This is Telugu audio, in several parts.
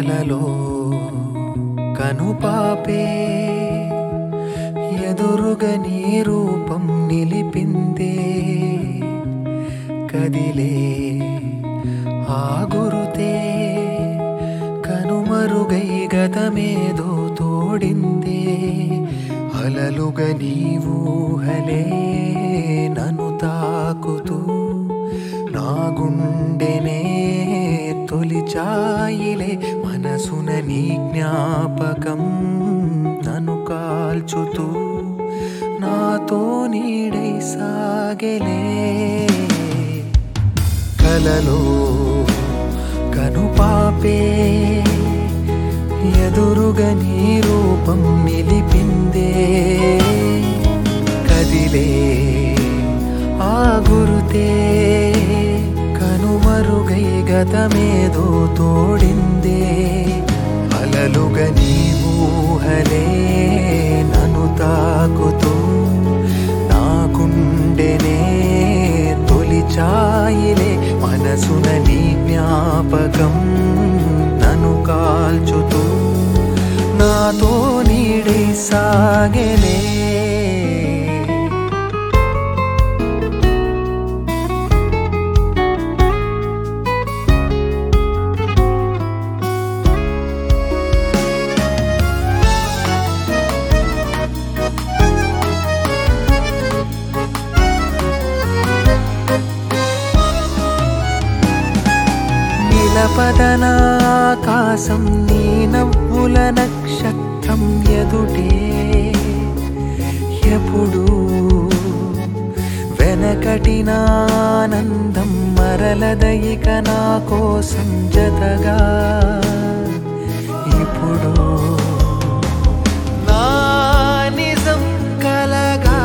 కలలో కనుపాపే ఎదురుగా నీ రూపం నిలిపిందే కదిలే ఆ గురుతే కనుమరుగై గతమేదో తోడిందే అలలుగా నీవూహలే నన్ను తాకుతూ నా గుండెనే తొలిచాయిలే మనసున నీ జ్ఞాపకం నన్ను కాల్చుతూ నాతో నీడై సాగెలే కలలో కనుపాపే ఎదురుగా నీ రూపం నిలిపిందే కదిలే ఆ గురుతే కనుమరుగై గతమేదో తోడిందే అలలుగా నీవూహలే నన్ను తాకుతూ నా గుండెనే తొలిచాయిలే మనసున నీ జ్ఞాపకం నన్ను కాల్చుతూ నాతో నీడై సాగెలే పదనాకాశం నీ నవ్వుల నక్షత్రం ఎదుటే ఎప్పుడు వెనకటినానందం మరలదయిక నా కోసం జతగా ఇప్పుడు నా నిజం కలగా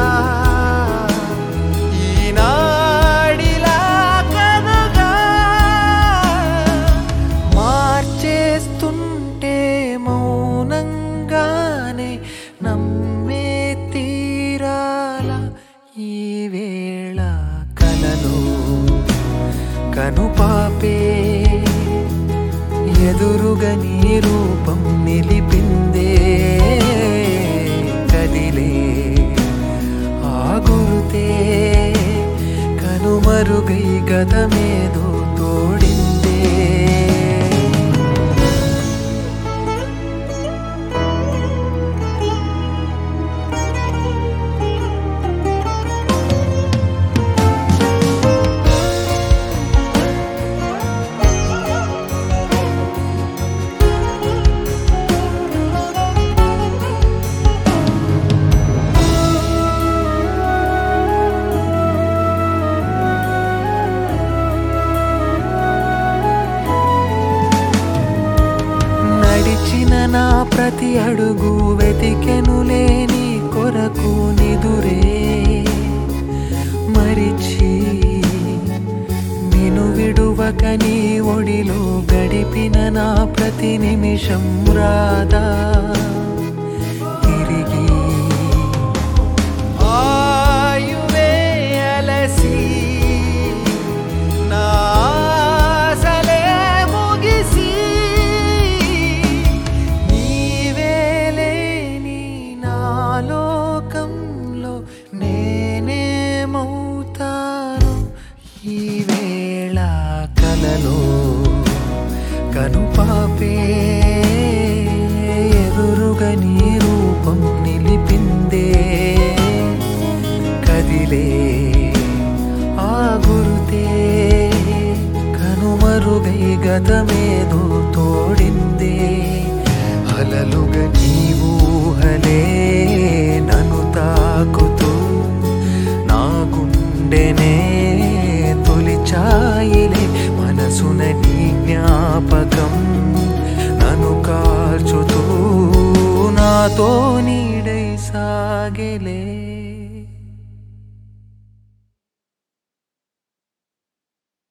మౌనంగానే నమ్మే తీరాల ఈ వేళ కలలో కనుపాపే ఎదురుగా నీ రూపం నిలిపిందే కదిలే ఆ గురుతే కనుమరుగై గతమేదో తోడిందే నడిచిన నా ప్రతి అడుగు వెతికెనులే నీ కొరకు నిదురే మరిచి నిన్ను విడువక నీ ఒడిలో గడిపిన నా ప్రతి నిమిషం రాదా తిరిగి ఆయువే అలసి నా ఈ వేళ కలలో కనుపాపే ఎదురుగా నీ రూపం నిలిపిందే కదిలే ఆ గురుతే కనుమరుగై గతమేదో తోడిందే అలలుగా నీవూహలే నన్ను తాకుతూ నా గుండెనే తొలిచాయిలే మనసున నీ జ్ఞాపకం నన్ను కాల్చుతూ నాతో నీడై సాగెలే